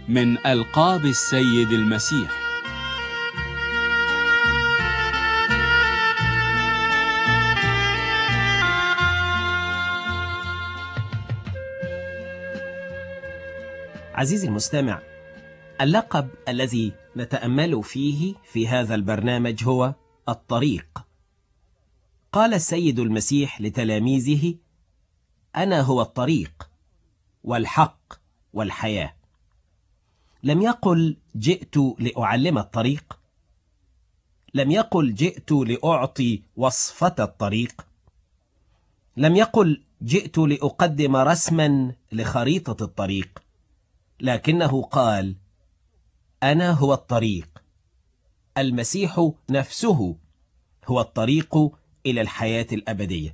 من ألقاب السيد المسيح. عزيزي المستمع، اللقب الذي نتأمل فيه في هذا البرنامج هو الطريق. قال السيد المسيح لتلاميذه: أنا هو الطريق والحق والحياة. لم يقل جئت لأعلم الطريق، لم يقل جئت لأعطي وصفة الطريق، لم يقل جئت لأقدم رسما لخريطة الطريق، لكنه قال: أنا هو الطريق. المسيح نفسه هو الطريق إلى الحياة الأبدية.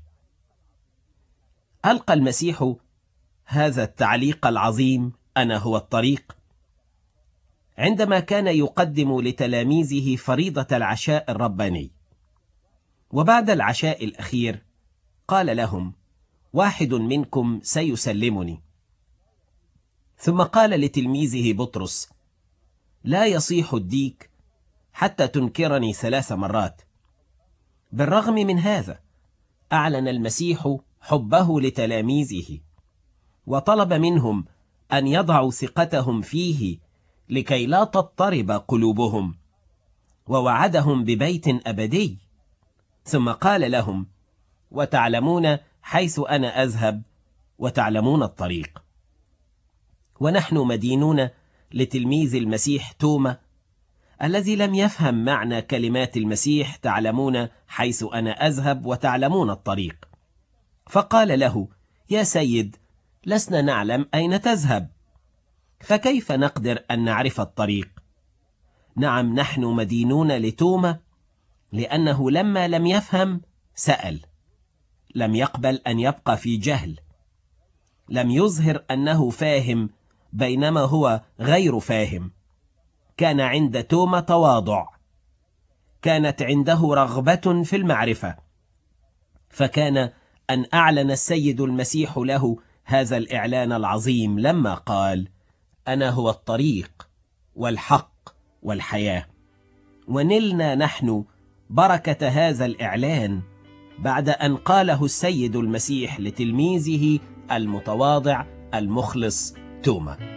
ألقى المسيح هذا التعليق العظيم: أنا هو الطريق، عندما كان يقدم لتلاميذه فريضة العشاء الرباني. وبعد العشاء الأخير قال لهم: واحد منكم سيسلمني. ثم قال لتلميذه بطرس: لا يصيح الديك حتى تنكرني 3 مرات. بالرغم من هذا أعلن المسيح حبه لتلاميذه، وطلب منهم أن يضعوا ثقتهم فيه لكي لا تضطرب قلوبهم، ووعدهم ببيت أبدي. ثم قال لهم: وتعلمون حيث أنا أذهب وتعلمون الطريق. ونحن مدينون لتلميذ المسيح توما الذي لم يفهم معنى كلمات المسيح: تعلمون حيث أنا أذهب وتعلمون الطريق. فقال له: يا سيد، لسنا نعلم أين تذهب، فكيف نقدر أن نعرف الطريق؟ نعم، نحن مدينون لتوما لأنه لما لم يفهم سأل، لم يقبل أن يبقى في جهل، لم يظهر أنه فاهم بينما هو غير فاهم. كان عند توما تواضع، كانت عنده رغبة في المعرفة، فكان أن أعلن السيد المسيح له هذا الإعلان العظيم لما قال: أنا هو الطريق والحق والحياة. ونلنا نحن بركة هذا الإعلان بعد أن قاله السيد المسيح لتلميذه المتواضع المخلص توما.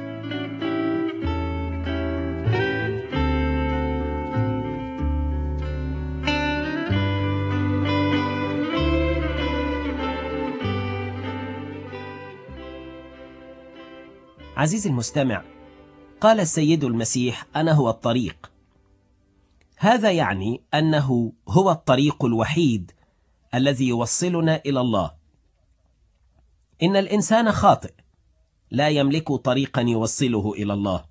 عزيزي المستمع، قال السيد المسيح: أنا هو الطريق. هذا يعني أنه هو الطريق الوحيد الذي يوصلنا إلى الله. إن الإنسان خاطئ، لا يملك طريقا يوصله إلى الله،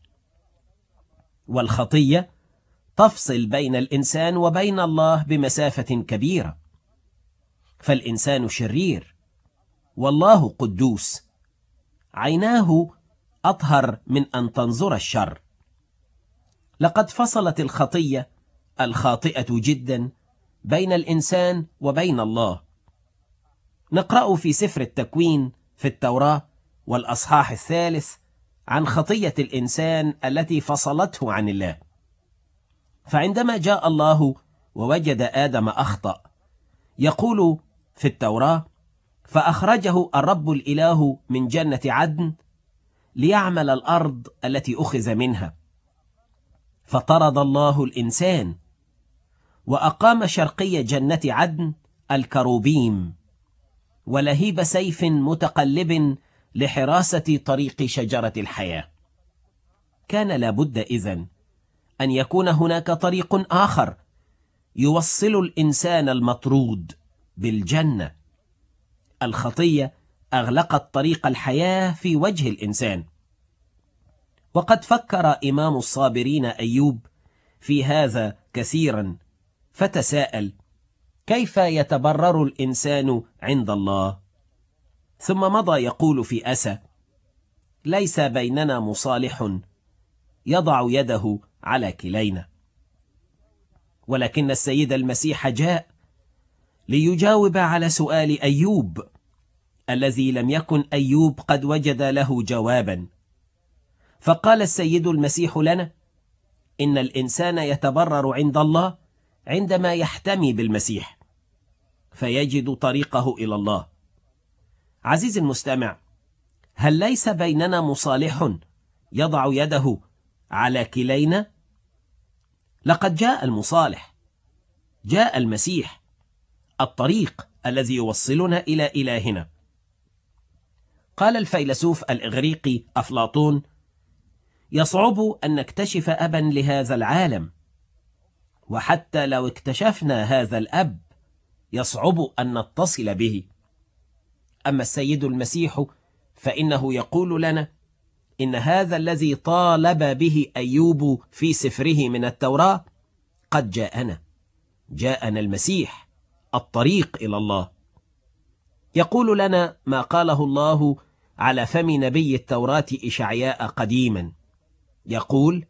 والخطية تفصل بين الإنسان وبين الله بمسافة كبيرة. فالإنسان شرير والله قدوس، عيناه أطهر من أن تنظر الشر. لقد فصلت الخطية الخاطئة جدا بين الإنسان وبين الله. نقرأ في سفر التكوين في التوراة والأصحاح 3 عن خطية الإنسان التي فصلته عن الله. فعندما جاء الله ووجد آدم أخطأ، يقول في التوراة: فأخرجه الرب الإله من جنة عدن ليعمل الأرض التي أخذ منها. فطرد الله الإنسان وأقام شرقي جنة عدن الكروبيم ولهيب سيف متقلب لحراسة طريق شجرة الحياة. كان لابد إذن أن يكون هناك طريق آخر يوصل الإنسان المطرود بالجنة. الخطية أغلقت طريق الحياة في وجه الإنسان. وقد فكر إمام الصابرين أيوب في هذا كثيرا، فتساءل: كيف يتبرر الإنسان عند الله؟ ثم مضى يقول في أسى: ليس بيننا مصالح يضع يده على كلينا. ولكن السيد المسيح جاء ليجاوب على سؤال أيوب الذي لم يكن أيوب قد وجد له جوابا. فقال السيد المسيح لنا إن الإنسان يتبرر عند الله عندما يحتمي بالمسيح فيجد طريقه إلى الله. عزيزي المستمع، هل ليس بيننا مصالح يضع يده على كلينا؟ لقد جاء المصالح، جاء المسيح، الطريق الذي يوصلنا إلى إلهنا. قال الفيلسوف الإغريقي أفلاطون: يصعب أن نكتشف أبا لهذا العالم، وحتى لو اكتشفنا هذا الأب يصعب أن نتصل به. أما السيد المسيح فإنه يقول لنا إن هذا الذي طالب به أيوب في سفره من التوراة قد جاءنا المسيح، الطريق إلى الله. يقول لنا ما قاله الله على فم نبي التوراة إشعياء قديما، يقول: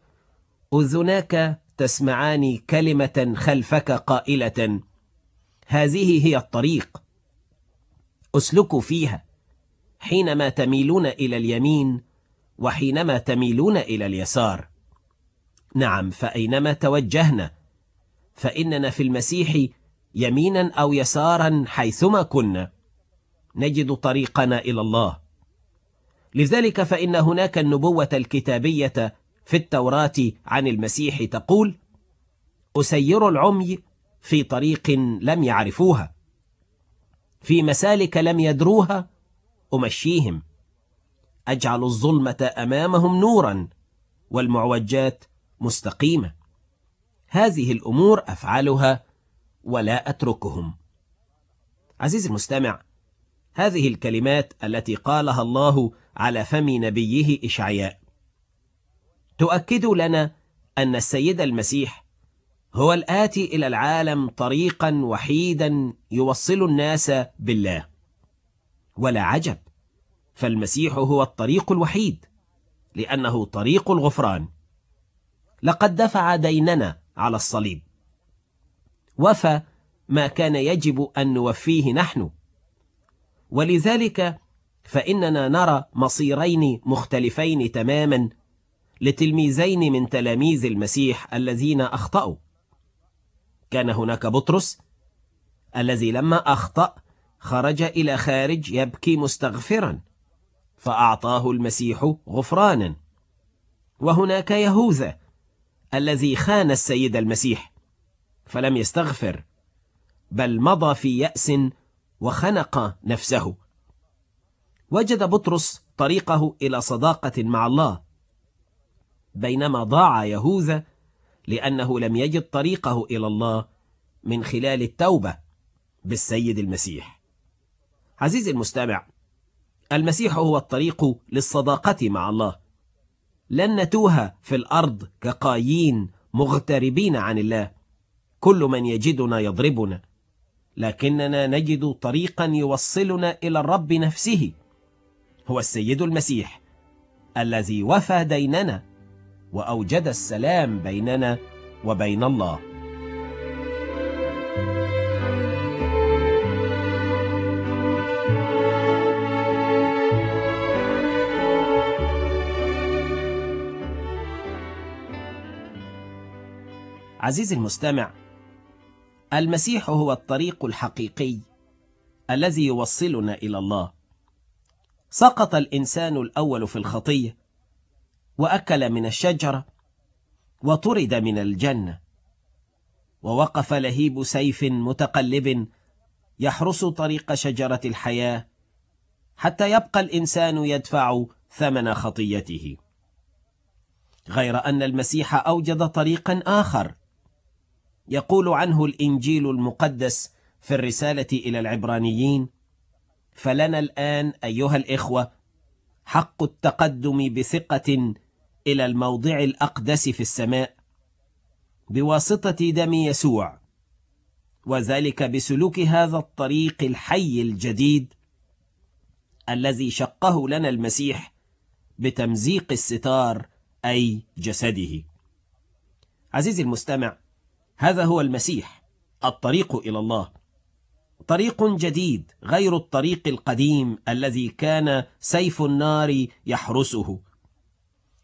أذناك تسمعان كلمة خلفك قائلة هذه هي الطريق أسلكوا فيها حينما تميلون إلى اليمين وحينما تميلون إلى اليسار. نعم، فأينما توجهنا فإننا في المسيح يمينا أو يسارا حيثما كنا نجد طريقنا إلى الله. لذلك فإن هناك النبوة الكتابية في التوراة عن المسيح تقول: أسير العمي في طريق لم يعرفوها، في مسالك لم يدروها أمشيهم، أجعل الظلمة أمامهم نورا والمعوجات مستقيمة. هذه الأمور أفعلها ولا أتركهم. عزيزي المستمع، هذه الكلمات التي قالها الله على فم نبيه إشعياء تؤكد لنا أن السيد المسيح هو الآتي إلى العالم طريقا وحيدا يوصل الناس بالله. ولا عجب، فالمسيح هو الطريق الوحيد، لأنه طريق الغفران. لقد دفع ديننا على الصليب، وفى ما كان يجب أن نوفيه نحن، ولذلك فإننا نرى مصيرين مختلفين تماما لتلميذين من تلاميذ المسيح الذين أخطأوا. كان هناك بطرس الذي لما أخطأ خرج إلى خارج يبكي مستغفرا، فأعطاه المسيح غفرانا. وهناك يهوذا الذي خان السيد المسيح فلم يستغفر، بل مضى في يأس وخنق نفسه. وجد بطرس طريقه إلى صداقة مع الله، بينما ضاع يهوذا لأنه لم يجد طريقه إلى الله من خلال التوبة بالسيد المسيح. عزيزي المستمع، المسيح هو الطريق للصداقة مع الله. لن نتوه في الأرض كقايين مغتربين عن الله، كل من يجدنا يضربنا، لكننا نجد طريقا يوصلنا إلى الرب نفسه. هو السيد المسيح الذي وفى ديننا وأوجد السلام بيننا وبين الله. عزيزي المستمع، المسيح هو الطريق الحقيقي الذي يوصلنا إلى الله. سقط الإنسان الأول في الخطية وأكل من الشجرة وطرد من الجنة، ووقف لهيب سيف متقلب يحرس طريق شجرة الحياة حتى يبقى الإنسان يدفع ثمن خطيته. غير أن المسيح أوجد طريقا آخر يقول عنه الإنجيل المقدس في الرسالة إلى العبرانيين: فلنا الآن أيها الإخوة حق التقدم بثقة إلى الموضع الأقدس في السماء بواسطة دم يسوع، وذلك بسلوك هذا الطريق الحي الجديد الذي شقه لنا المسيح بتمزيق الستار أي جسده. عزيزي المستمع، هذا هو المسيح، الطريق إلى الله، طريق جديد غير الطريق القديم الذي كان سيف النار يحرسه.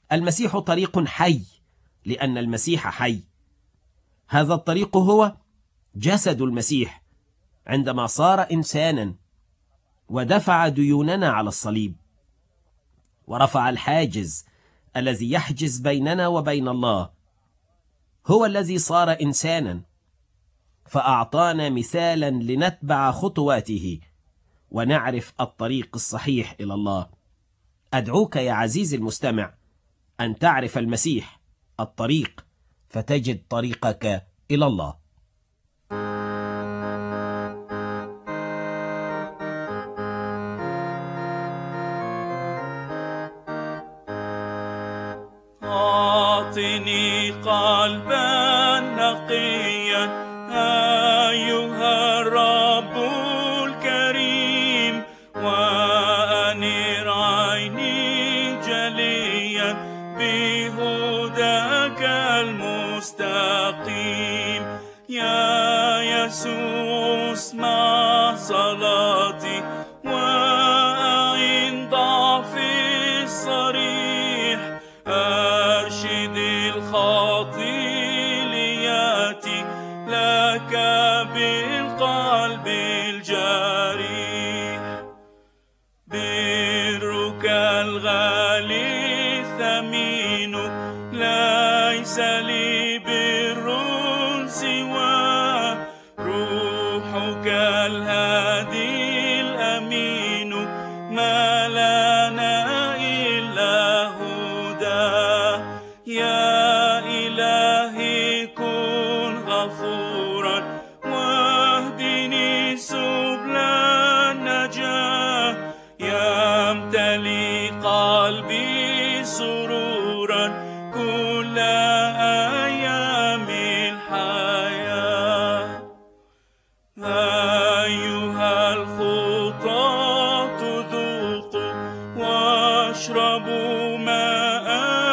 المسيح طريق حي لأن المسيح حي. هذا الطريق هو جسد المسيح عندما صار إنسانا ودفع ديوننا على الصليب ورفع الحاجز الذي يحجز بيننا وبين الله. هو الذي صار إنسانا فأعطانا مثالا لنتبع خطواته ونعرف الطريق الصحيح إلى الله. أدعوك يا عزيزي المستمع أن تعرف المسيح الطريق فتجد طريقك إلى الله. أعطني قلبا نقيا أيها الرب الكريم، وأنر عيني جليا بهداك المستقيم. يا يسوع اسمع صلاتي وأعن ضعفي الصريح، أرشد الخاطي لياتي لك بالقلب الجريح. برك الغالي ثمين، ليس لي بر سواه، روحك الهادي الأمين ما لنا إلا هداه. يا إلهي كن غفورا واهدني سبل النجاة، يمتلي قلبي سرورا كل أيام الحياة. أيها الخطاة ذوقوا واشربوا ماء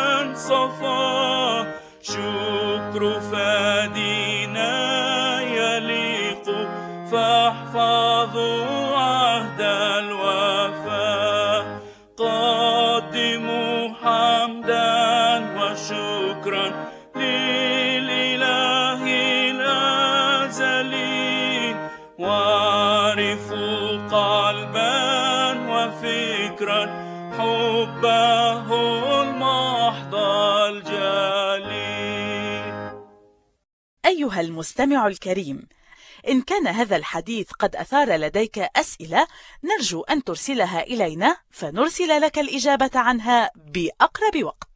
صفا، شكر فادينا يليق، فاحفظوا عهد الوفاء. قدموا حمدا وشكرا للإله الأزلي، وعرفوا قلبا وفكرا حبه المحض الجلي. أيها المستمع الكريم، إن كان هذا الحديث قد أثار لديك أسئلة، نرجو أن ترسلها إلينا فنرسل لك الإجابة عنها بأقرب وقت.